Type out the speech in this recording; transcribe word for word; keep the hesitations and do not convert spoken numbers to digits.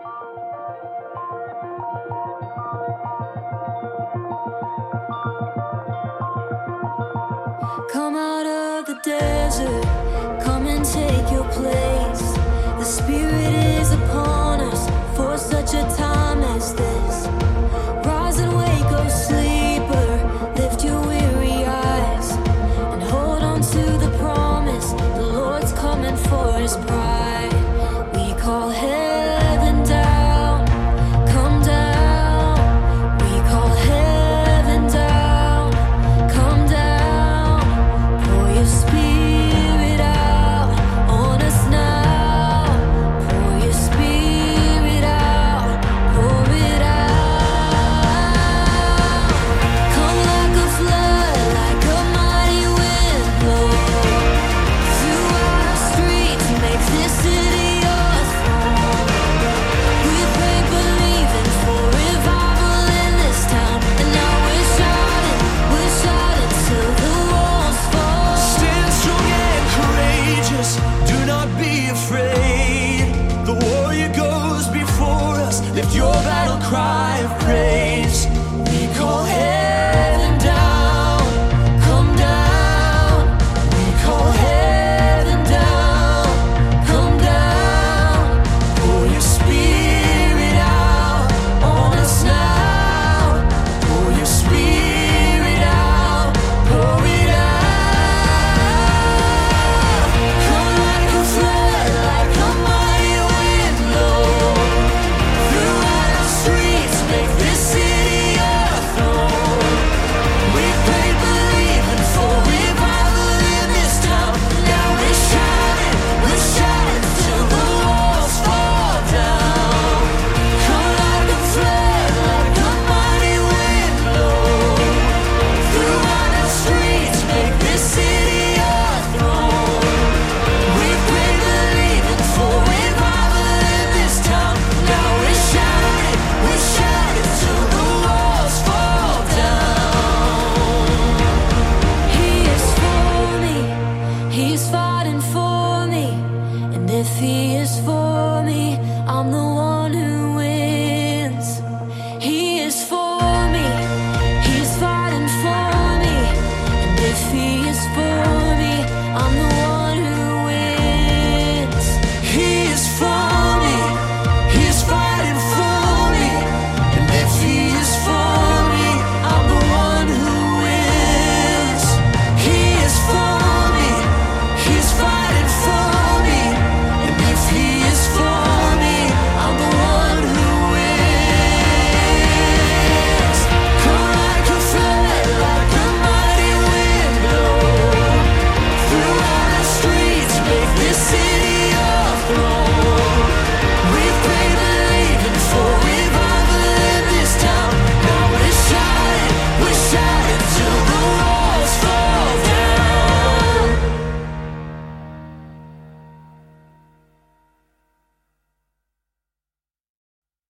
Come out of the desert, come and take your place. The Spirit is upon us for such a time as this. Rise and wake, oh sleeper, lift your weary eyes and hold on to the promise. The Lord's coming for his bride.